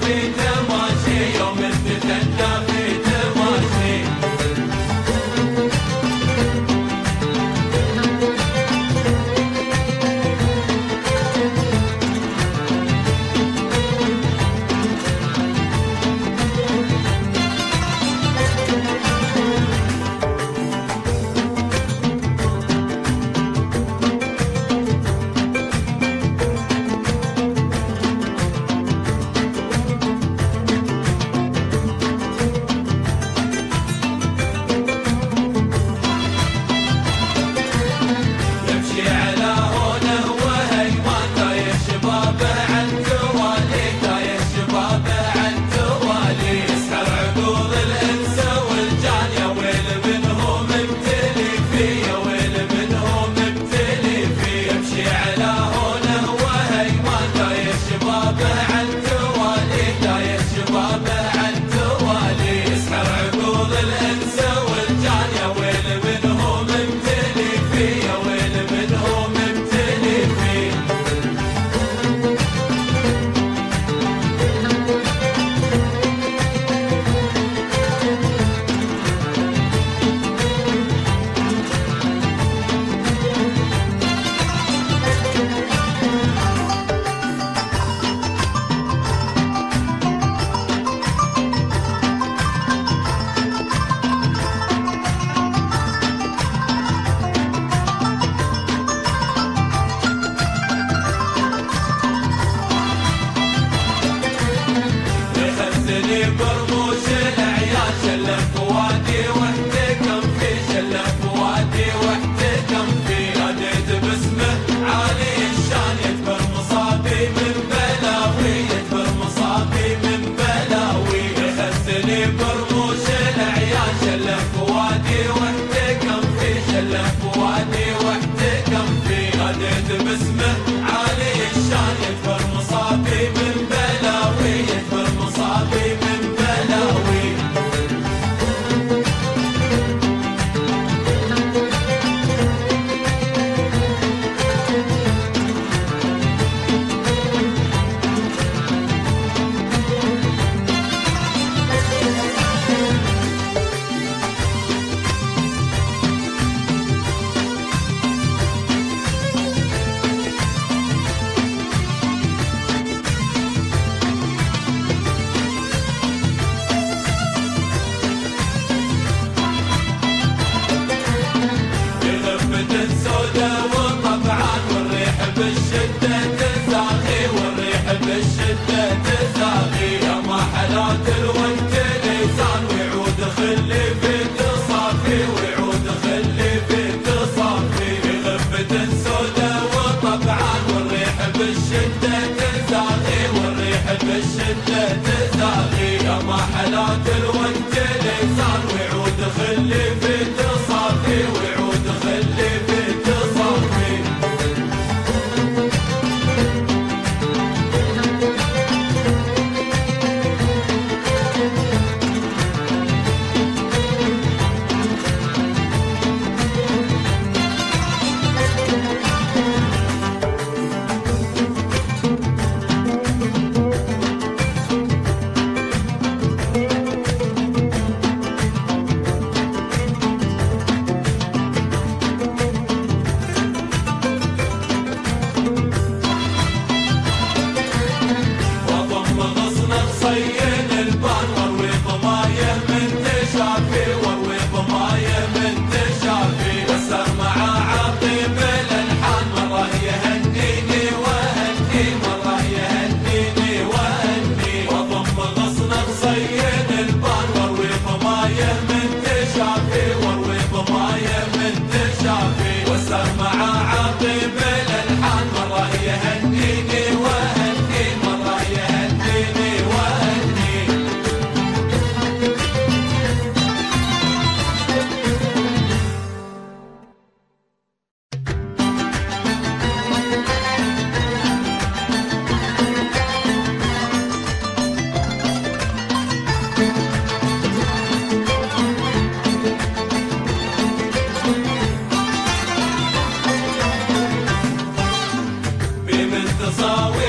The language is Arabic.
في تماشي يوم افتتنا في تماشي. برموش العيال شلف وادي واحتكم في شلف وادي واحتكم في ناديت باسمه عالي الشان يكبر مصابي من بلاوي يكبر مصابي من بلاوي يخزني برموش العيال شلف وادي واحتكم في شلف وادي واحتكم في ناديت باسمه عالي الشان يكبر مصابي من بلاوي يكبر مصابي من بلاوي. بالشدة تزاغي والريح بالشدة تزاغي يا ما حلات الوقت ليزان ويعود خلي في تصافي ويعود خلي في تصافي غبة سودة وطبعا والريح بالشدة تزاغي والريح بالشدة تزاغي يا ما حلات الوقت ليزان ويعود خلي في تصافي ويعود خلي في تصافي. Saw